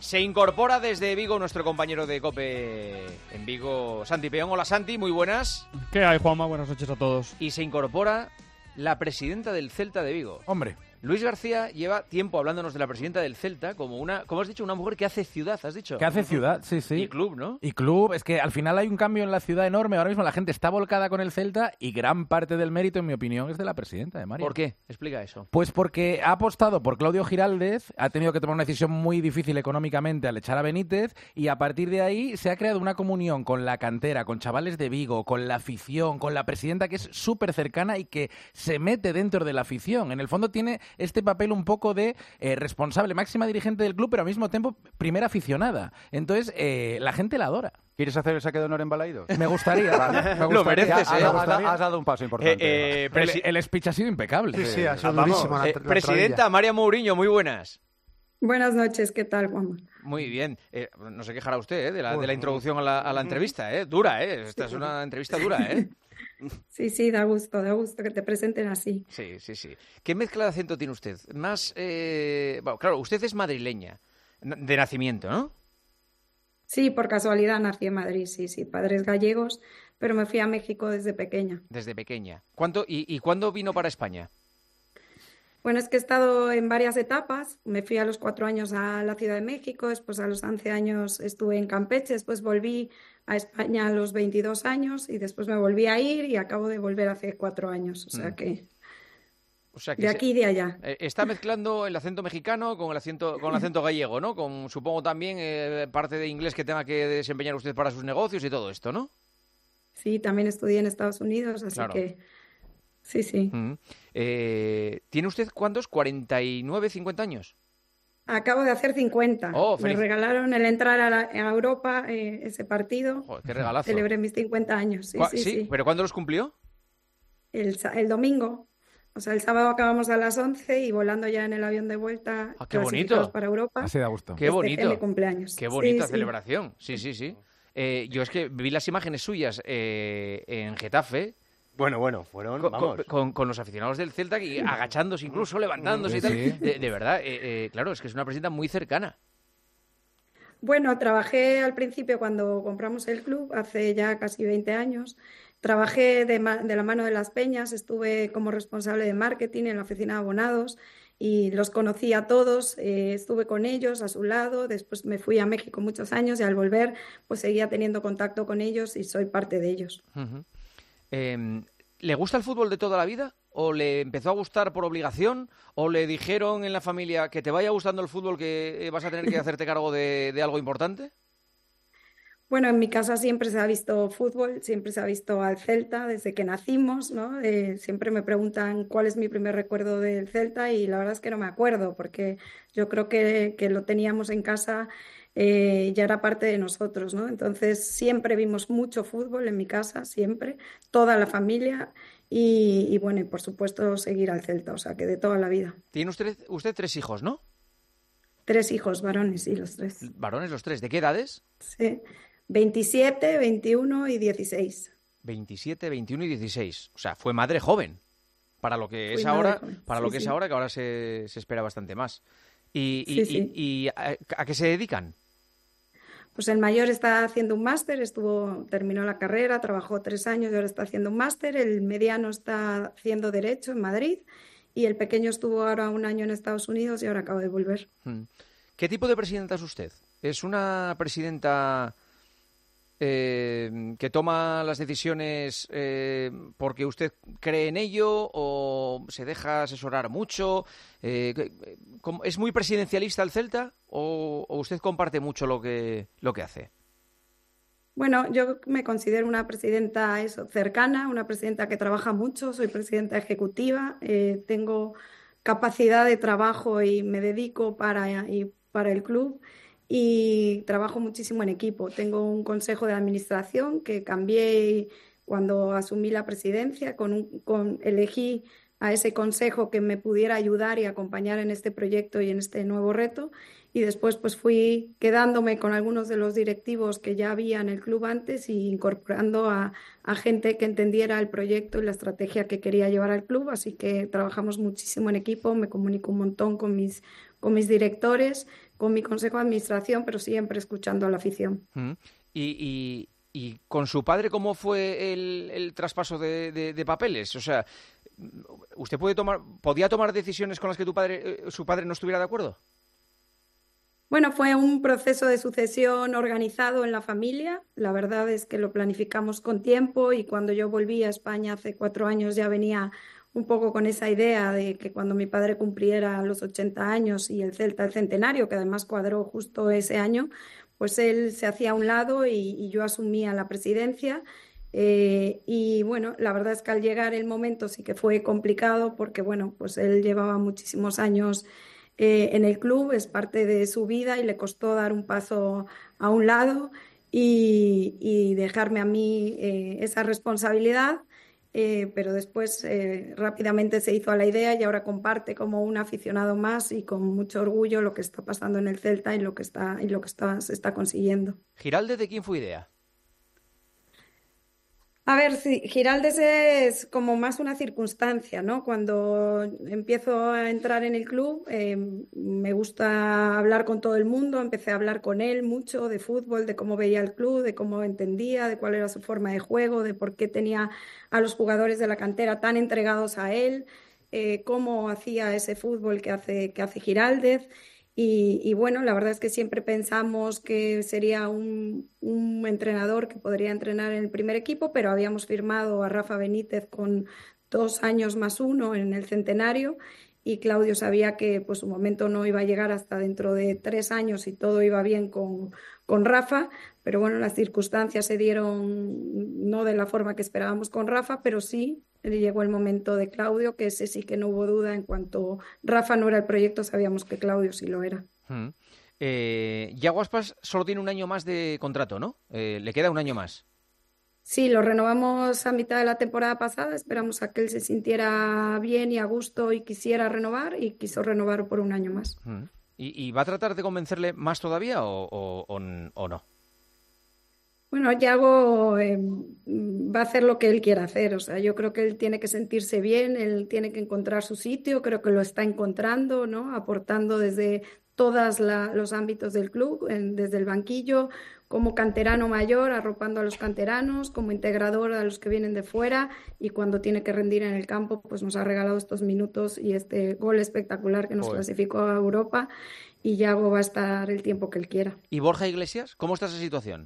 Se incorpora desde Vigo nuestro compañero de COPE en Vigo, Santi Peón. Hola Santi, muy buenas. ¿Qué hay, Juanma? Buenas noches a todos. Y se incorpora la presidenta del Celta de Vigo. Hombre. Luis García lleva tiempo hablándonos de la presidenta del Celta como una, ¿cómo has dicho? Una mujer que hace ciudad, ¿has dicho? Que hace ciudad, sí, sí. Y club, ¿no? Y club, es que al final hay un cambio en la ciudad enorme. Ahora mismo la gente está volcada con el Celta y gran parte del mérito, en mi opinión, es de la presidenta, de María. ¿Por qué? Explica eso. Pues porque ha apostado por Claudio Giraldez, ha tenido que tomar una decisión muy difícil económicamente al echar a Benítez, y a partir de ahí se ha creado una comunión con la cantera, con chavales de Vigo, con la afición, con la presidenta, que es súper cercana y que se mete dentro de la afición. En el fondo tiene este papel un poco de responsable, máxima dirigente del club, pero al mismo tiempo primera aficionada. Entonces, la gente la adora. ¿Quieres hacer el saque de honor en Balaidos? Me gustaría. Lo mereces, ¿eh? Has dado un paso importante. El speech ha sido impecable. Sí, ha sido durísimo la presidenta María Mourinho, muy buenas. Buenas noches, ¿qué tal, Juanma? Muy bien. No se quejará usted de la introducción a la entrevista, ¿eh? Dura, ¿eh? Esta es una entrevista dura, ¿eh? Sí, da gusto que te presenten así. Sí. ¿Qué mezcla de acento tiene usted? Más, bueno, claro, usted es madrileña, de nacimiento, ¿no? Sí, por casualidad nací en Madrid, sí, padres gallegos, pero me fui a México desde pequeña. Desde pequeña. ¿Y cuándo vino para España? Bueno, es que he estado en varias etapas. Me fui a los 4 años a la Ciudad de México, después a los 11 años estuve en Campeche, después volví a España a los 22 años y después me volví a ir y acabo de volver hace 4 años. O sea que de aquí y de allá. Está mezclando el acento mexicano con el acento gallego, ¿no? Con, supongo también parte de inglés que tenga que desempeñar usted para sus negocios y todo esto, ¿no? Sí, también estudié en Estados Unidos, así claro. Que sí. ¿Tiene usted cuántos? ¿49, 50 años? Acabo de hacer 50. Oh, me regalaron el entrar a Europa, ese partido. Joder, qué regalazo. Celebré mis 50 años. Sí. ¿Pero cuándo los cumplió? El domingo. O sea, el sábado acabamos a las 11 y volando ya en el avión de vuelta. ¡Qué bonito! Para Europa. Así da gusto. ¡Qué bonito! Mi cumpleaños. ¡Qué bonita celebración! Sí. Yo es que vi las imágenes suyas en Getafe. Bueno, fueron, vamos. Con los aficionados del Celta y agachándose incluso, levantándose y tal. Sí. De verdad, claro, es que es una presidenta muy cercana. Bueno, trabajé al principio cuando compramos el club, hace ya casi 20 años. Trabajé de la mano de las Peñas, estuve como responsable de marketing en la oficina de abonados y los conocí a todos, estuve con ellos a su lado, después me fui a México muchos años y al volver pues seguía teniendo contacto con ellos y soy parte de ellos. Uh-huh. ¿Le gusta el fútbol de toda la vida? ¿O le empezó a gustar por obligación? ¿O le dijeron en la familia que te vaya gustando el fútbol, que vas a tener que hacerte cargo de algo importante? Bueno, en mi casa siempre se ha visto fútbol, siempre se ha visto al Celta desde que nacimos, ¿no? Siempre me preguntan cuál es mi primer recuerdo del Celta y la verdad es que no me acuerdo porque yo creo que lo teníamos en casa, ya era parte de nosotros, ¿no? Entonces siempre vimos mucho fútbol en mi casa, siempre, toda la familia y bueno, y por supuesto seguir al Celta, o sea que de toda la vida. Tiene usted 3 hijos, ¿no? 3 hijos varones, sí, los 3. ¿Varones los 3? ¿De qué edades? Sí. 27, 21 y 16. 27, 21 y 16. O sea, fue madre joven. Para lo que es ahora, que ahora se espera bastante más. ¿Y a qué se dedican? Pues el mayor está haciendo un máster, terminó la carrera, trabajó 3 años y ahora está haciendo un máster. El mediano está haciendo Derecho en Madrid y el pequeño estuvo ahora 1 año en Estados Unidos y ahora acaba de volver. ¿Qué tipo de presidenta es usted? ¿Es una presidenta que toma las decisiones porque usted cree en ello o se deja asesorar mucho? ¿Es muy presidencialista el Celta o usted comparte mucho lo que hace? Bueno, yo me considero una presidenta cercana, una presidenta que trabaja mucho, soy presidenta ejecutiva, tengo capacidad de trabajo y me dedico para el club. Y trabajo muchísimo en equipo. Tengo un consejo de administración que cambié cuando asumí la presidencia. Elegí a ese consejo que me pudiera ayudar y acompañar en este proyecto y en este nuevo reto. Y después pues fui quedándome con algunos de los directivos que ya había en el club antes y incorporando a gente que entendiera el proyecto y la estrategia que quería llevar al club. Así que trabajamos muchísimo en equipo, me comunico un montón con mis directores, con mi consejo de administración, pero siempre escuchando a la afición. ¿Y con su padre cómo fue el traspaso de papeles? O sea, ¿usted podía tomar decisiones con las que su padre no estuviera de acuerdo? Bueno, fue un proceso de sucesión organizado en la familia. La verdad es que lo planificamos con tiempo y cuando yo volví a España hace 4 años ya venía un poco con esa idea de que cuando mi padre cumpliera los 80 años y el Celta el centenario, que además cuadró justo ese año, pues él se hacía a un lado y yo asumía la presidencia. Y bueno, la verdad es que al llegar el momento sí que fue complicado porque bueno, pues él llevaba muchísimos años en el club, es parte de su vida y le costó dar un paso a un lado y dejarme a mí esa responsabilidad. Pero después rápidamente se hizo a la idea y ahora comparte como un aficionado más y con mucho orgullo lo que está pasando en el Celta y lo que se está consiguiendo. ¿Giraldez de quién fue idea? A ver, sí, Giraldez es como más una circunstancia, ¿no? Cuando empiezo a entrar en el club, me gusta hablar con todo el mundo, empecé a hablar con él mucho de fútbol, de cómo veía el club, de cómo entendía, de cuál era su forma de juego, de por qué tenía a los jugadores de la cantera tan entregados a él, cómo hacía ese fútbol que hace Giraldez. Y bueno, la verdad es que siempre pensamos que sería un entrenador que podría entrenar en el primer equipo, pero habíamos firmado a Rafa Benítez con 2 años más 1 en el centenario y Claudio sabía que pues su momento no iba a llegar hasta dentro de 3 años y todo iba bien con Rafa, pero bueno, las circunstancias se dieron no de la forma que esperábamos con Rafa, pero sí llegó el momento de Claudio, que ese sí que no hubo duda. En cuanto Rafa no era el proyecto, sabíamos que Claudio sí lo era. Yago Aspas solo tiene un año más de contrato, ¿no? Le queda un año más. Sí, lo renovamos a mitad de la temporada pasada, esperamos a que él se sintiera bien y a gusto y quisiera renovar y quiso renovar por un año más. ¿Y va a tratar de convencerle más todavía o no? Bueno, Yago va a hacer lo que él quiera hacer, o sea, yo creo que él tiene que sentirse bien, él tiene que encontrar su sitio, creo que lo está encontrando, ¿no? Aportando desde todos los ámbitos del club, desde el banquillo, como canterano mayor, arropando a los canteranos, como integrador a los que vienen de fuera y cuando tiene que rendir en el campo, pues nos ha regalado estos minutos y este gol espectacular que nos clasificó a Europa y Yago va a estar el tiempo que él quiera. ¿Y Borja Iglesias? ¿Cómo está esa situación?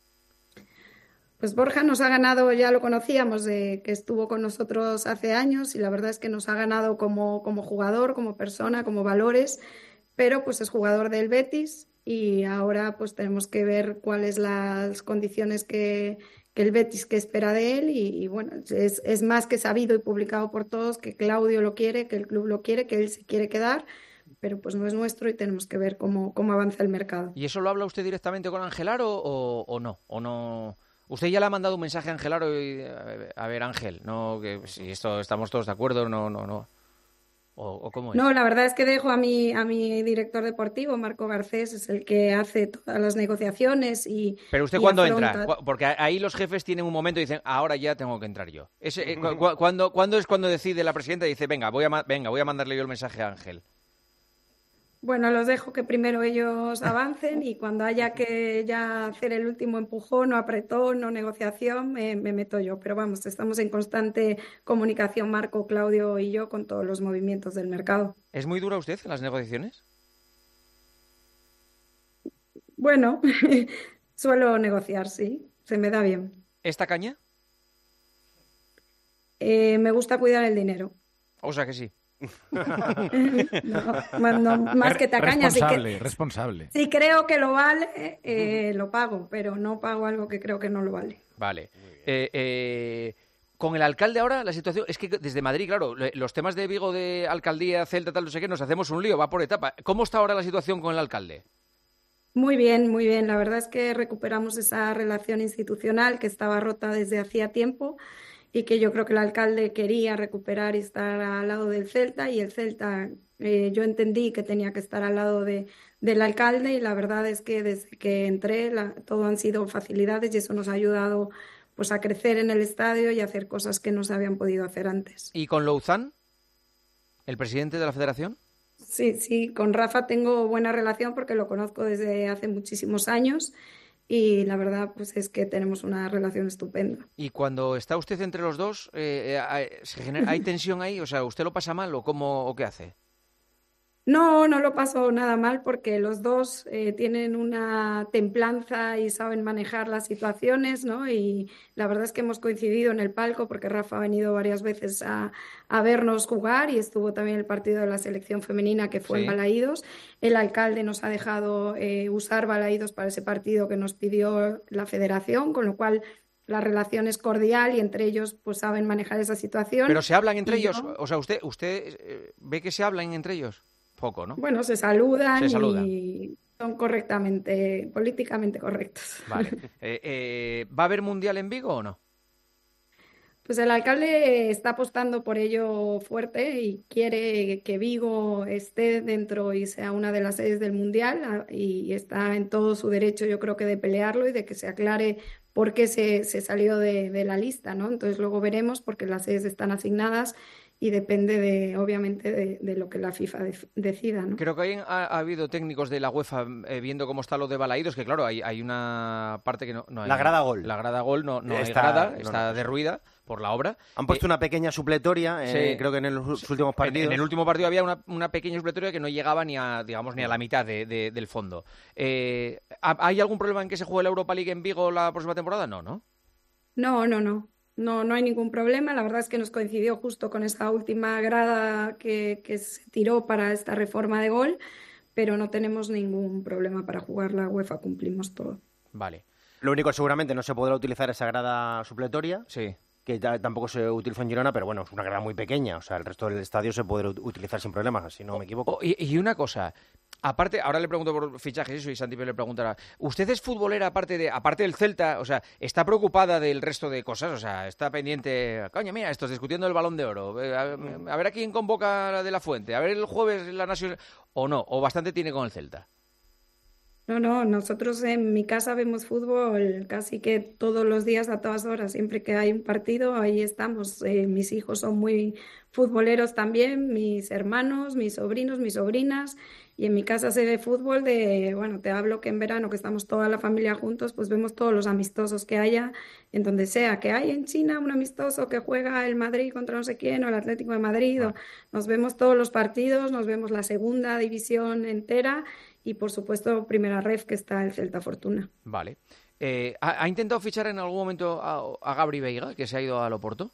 Pues Borja nos ha ganado, ya lo conocíamos, que estuvo con nosotros hace años y la verdad es que nos ha ganado como jugador, como persona, como valores, pero pues es jugador del Betis y ahora pues tenemos que ver cuáles las condiciones que el Betis que espera de él y bueno, es más que sabido y publicado por todos que Claudio lo quiere, que el club lo quiere, que él se quiere quedar, pero pues no es nuestro y tenemos que ver cómo avanza el mercado. ¿Y eso lo habla usted directamente con Angelaro o no? ¿O no? Usted ya le ha mandado un mensaje a Angelaro y a ver, Ángel, no, que si esto estamos todos de acuerdo, no. ¿O cómo es? No, la verdad es que dejo a mi director deportivo, Marco Garcés, es el que hace todas las negociaciones y... Pero usted ¿cuándo entra? Porque ahí los jefes tienen un momento y dicen, ahora ya tengo que entrar yo. ¿Cuándo es cuando decide la presidenta y dice, venga, voy a mandarle yo el mensaje a Ángel? Bueno, los dejo que primero ellos avancen y cuando haya que ya hacer el último empujón o apretón o negociación, me meto yo. Pero vamos, estamos en constante comunicación, Marco, Claudio y yo, con todos los movimientos del mercado. ¿Es muy dura usted en las negociaciones? Bueno, suelo negociar, sí, se me da bien. ¿Esta caña? Me gusta cuidar el dinero. O sea que sí. No, más que tacaña. Responsable. Si creo que lo vale, lo pago, pero no pago algo que creo que no lo vale. Vale. Con el alcalde ahora la situación es que desde Madrid, claro, los temas de Vigo, de alcaldía, Celta, tal, no sé qué, nos hacemos un lío, va por etapa. ¿Cómo está ahora la situación con el alcalde? Muy bien, muy bien. La verdad es que recuperamos esa relación institucional que estaba rota desde hacía tiempo y que yo creo que el alcalde quería recuperar y estar al lado del Celta y el Celta yo entendí que tenía que estar al lado del alcalde y la verdad es que desde que entré todo han sido facilidades y eso nos ha ayudado pues a crecer en el estadio y a hacer cosas que no se habían podido hacer antes. ¿Y con Louzán, el presidente de la federación? sí, con Rafa tengo buena relación porque lo conozco desde hace muchísimos años y la verdad pues es que tenemos una relación estupenda. Y cuando está usted entre los dos, ¿hay tensión ahí? O sea, ¿usted lo pasa mal o qué hace? No, no lo paso nada mal porque los dos tienen una templanza y saben manejar las situaciones, ¿no? Y la verdad es que hemos coincidido en el palco porque Rafa ha venido varias veces a vernos jugar y estuvo también el partido de la selección femenina que fue en Balaídos. El alcalde nos ha dejado usar Balaídos para ese partido que nos pidió la federación, con lo cual la relación es cordial y entre ellos pues saben manejar esa situación. ¿Pero se hablan entre ellos? O sea, ¿usted ve que se hablan entre ellos? Poco, ¿no? Bueno, se saludan y son políticamente correctos. Vale. ¿Va a haber Mundial en Vigo o no? Pues el alcalde está apostando por ello fuerte y quiere que Vigo esté dentro y sea una de las sedes del Mundial y está en todo su derecho, yo creo que de pelearlo y de que se aclare por qué se salió de la lista, ¿no? Entonces luego veremos porque las sedes están asignadas y depende obviamente de lo que la FIFA decida, ¿no? Creo que ha habido técnicos de la UEFA viendo cómo está lo de Balaídos, que claro, hay una parte que no hay. La grada gol. La grada gol no hay grada, está derruida por la obra. Han puesto una pequeña supletoria, creo que en los últimos partidos. En el último partido había una pequeña supletoria que no llegaba ni a la mitad del fondo. ¿Hay algún problema en que se juegue la Europa League en Vigo la próxima temporada? No, ¿no? No hay ningún problema. La verdad es que nos coincidió justo con esta última grada que se tiró para esta reforma de gol, pero no tenemos ningún problema para jugar la UEFA, cumplimos todo. Vale. Lo único, seguramente no se podrá utilizar esa grada supletoria, que tampoco se utilizó en Girona, pero bueno, es una grada muy pequeña, o sea, el resto del estadio se puede utilizar sin problemas, si no me equivoco. Y una cosa, aparte, ahora le pregunto por fichajes eso y Santi le preguntará, ¿usted es futbolera aparte del Celta? O sea, ¿está preocupada del resto de cosas? O sea, ¿está pendiente? Coño, mira, estos discutiendo el Balón de Oro, a ver a quién convoca la de la Fuente, a ver el jueves la Nacional, o no, o bastante tiene con el Celta. No, nosotros en mi casa vemos fútbol casi que todos los días, a todas horas. Siempre que hay un partido, ahí estamos. Mis hijos son muy futboleros también, mis hermanos, mis sobrinos, mis sobrinas. Y en mi casa se ve fútbol te hablo que en verano, que estamos toda la familia juntos, pues vemos todos los amistosos que haya, en donde sea. Que hay en China un amistoso que juega el Madrid contra no sé quién, o el Atlético de Madrid. Nos vemos todos los partidos, nos vemos la segunda división entera. Y, por supuesto, primera ref, que está el Celta Fortuna. Vale. ¿Ha intentado fichar en algún momento a Gabri Veiga, que se ha ido al Oporto?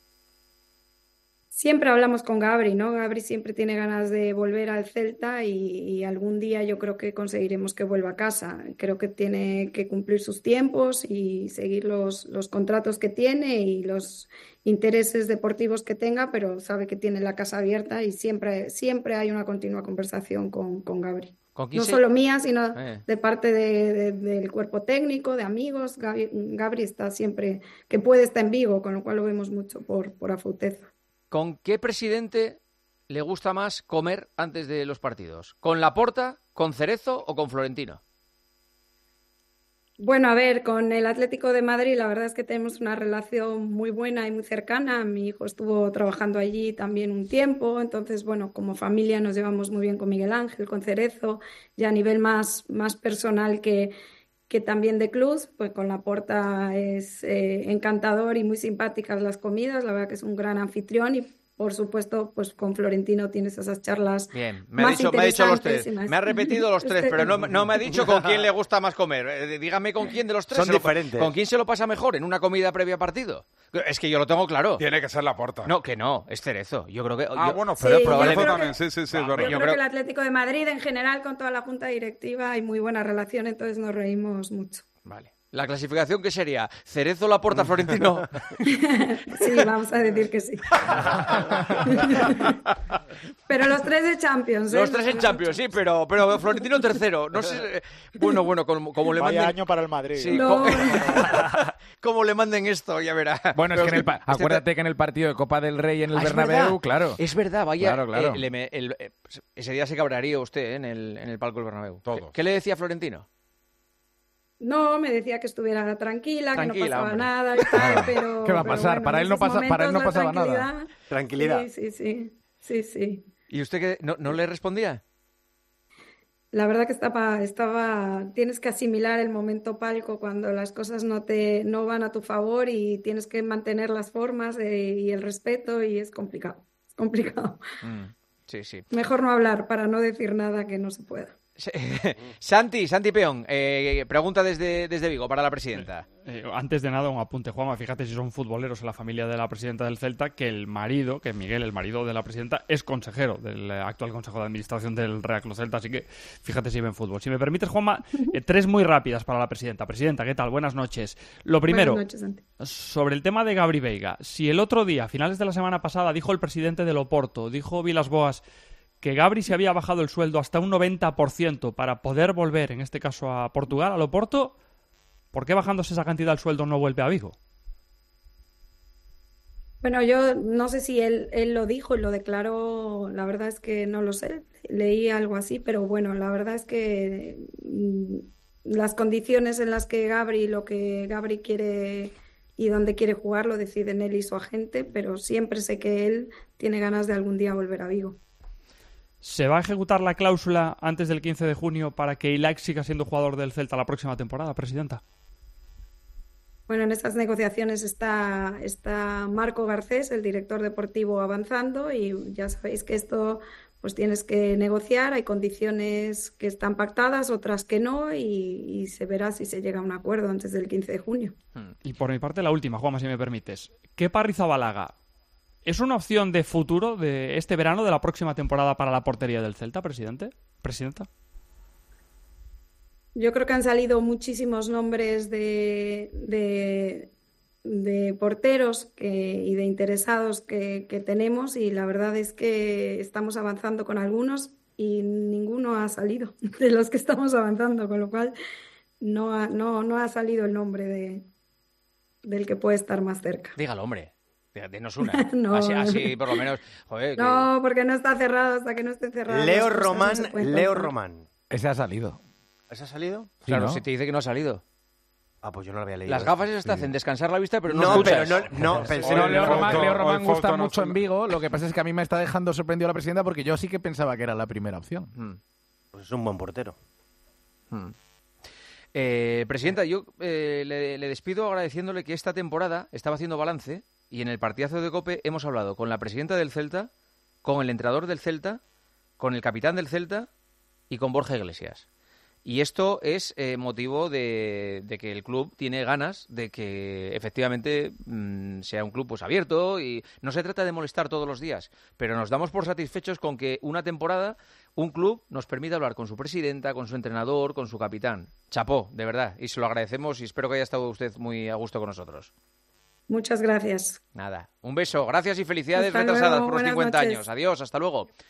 Siempre hablamos con Gabri, ¿no? Gabri siempre tiene ganas de volver al Celta y algún día yo creo que conseguiremos que vuelva a casa. Creo que tiene que cumplir sus tiempos y seguir los contratos que tiene y los intereses deportivos que tenga, pero sabe que tiene la casa abierta y siempre hay una continua conversación con Gabri. No solo mía, sino de parte del cuerpo técnico, de amigos. Gabri está siempre, que puede estar en Vigo, con lo cual lo vemos mucho por Afouteza. ¿Con qué presidente le gusta más comer antes de los partidos? ¿Con Laporta, con Cerezo o con Florentino? Bueno, a ver, con el Atlético de Madrid la verdad es que tenemos una relación muy buena y muy cercana. Mi hijo estuvo trabajando allí también un tiempo, entonces, bueno, como familia nos llevamos muy bien con Miguel Ángel, con Cerezo, y a nivel más personal que también de club, pues con Laporta es encantador y muy simpáticas las comidas, la verdad que es un gran anfitrión y por supuesto, pues con Florentino tienes esas charlas. Bien, me ha dicho los tres. Me ha repetido los tres, pero no me ha dicho con quién le gusta más comer. Dígame con quién de los tres. Son diferentes. ¿Con quién se lo pasa mejor en una comida previa partido? Es que yo lo tengo claro. Tiene que ser Laporta. No, que no, es Cerezo. Yo creo que. Bueno, pero sí, probablemente también. Sí. Yo creo que el Atlético de Madrid en general, con toda la junta directiva, hay muy buena relación, entonces nos reímos mucho. Vale. ¿La clasificación qué sería? ¿Cerezo, Laporta, Florentino? Sí, vamos a decir que sí. Pero los tres de Champions. Los tres en Champions, sí, pero Florentino tercero. No sé. Bueno, como le manden. Vaya año para el Madrid. Sí, como le manden esto, ya verá. Bueno, es que acuérdate que en el partido de Copa del Rey en el Bernabéu, claro. Es verdad, vaya. Claro. Ese día se cabrearía usted en el palco del Bernabéu. Todo. ¿Qué le decía Florentino? No, me decía que estuviera tranquila, que no pasaba hombre. Nada y tal, pero... ¿Qué va a pasar? Bueno, para él no pasaba nada. Tranquilidad. Sí. ¿Y usted qué, no le respondía? La verdad que tienes que asimilar el momento palco cuando las cosas no van a tu favor y tienes que mantener las formas y el respeto y es complicado. Es complicado. Sí. Mejor no hablar para no decir nada que no se pueda. Santi Peón, pregunta desde Vigo para la presidenta. Antes de nada, un apunte, Juanma. Fíjate si son futboleros en la familia de la presidenta del Celta, que Miguel, el marido de la presidenta, es consejero del actual Consejo de Administración del Real Club Celta. Así que fíjate si ven fútbol. Si me permites, Juanma, 3 muy rápidas para la presidenta. Presidenta, ¿qué tal? Buenas noches. Lo primero, Buenas noches, Santi. Sobre el tema de Gabri Veiga. Si el otro día, a finales de la semana pasada, dijo el presidente del Oporto, dijo Vilas-Boas, que Gabri se había bajado el sueldo hasta un 90% para poder volver, en este caso a Portugal, al Oporto, ¿por qué bajándose esa cantidad el sueldo no vuelve a Vigo? Bueno, yo no sé si él lo dijo y lo declaró, la verdad es que no lo sé, leí algo así, pero bueno, la verdad es que las condiciones en las que lo que Gabri quiere y dónde quiere jugar lo deciden él y su agente, pero siempre sé que él tiene ganas de algún día volver a Vigo. ¿Se va a ejecutar la cláusula antes del 15 de junio para que Ilaix siga siendo jugador del Celta la próxima temporada, presidenta? Bueno, en estas negociaciones está Marco Garcés, el director deportivo, avanzando y ya sabéis que esto pues tienes que negociar, hay condiciones que están pactadas, otras que no y se verá si se llega a un acuerdo antes del 15 de junio. Y por mi parte la última, Juanma, si me permites. ¿Kepa Arrizabalaga es una opción de futuro de este verano, de la próxima temporada para la portería del Celta, presidenta? Yo creo que han salido muchísimos nombres de porteros y de interesados que tenemos y la verdad es que estamos avanzando con algunos y ninguno ha salido de los que estamos avanzando, con lo cual no ha salido el nombre del que puede estar más cerca. Dígalo, hombre. Denos una. No. Así por lo menos. Joder, no, porque no está cerrado hasta que no esté cerrado. Leo Román. Ese ha salido. ¿Ese ha salido? Claro, ¿no? si te dice que no ha salido. Ah, pues yo no lo había leído. Las gafas esas te hacen descansar la vista, pero no No, escuchas. pero pensé No, en Leo Román gusta foto, mucho en Vigo. Lo que pasa es que a mí me está dejando sorprendido la presidenta porque yo sí que pensaba que era la primera opción. Pues es un buen portero. Presidenta, yo le despido agradeciéndole que esta temporada estaba haciendo balance y en el partidazo de COPE hemos hablado con la presidenta del Celta, con el entrenador del Celta, con el capitán del Celta y con Borja Iglesias. Y esto es motivo de que el club tiene ganas de que efectivamente sea un club pues abierto y no se trata de molestar todos los días, pero nos damos por satisfechos con que una temporada un club nos permita hablar con su presidenta, con su entrenador, con su capitán. Chapó, de verdad, y se lo agradecemos y espero que haya estado usted muy a gusto con nosotros. Muchas gracias. Nada, un beso, gracias y felicidades Hasta retrasadas luego, por los buenas 50 noches. años. Adiós, hasta luego.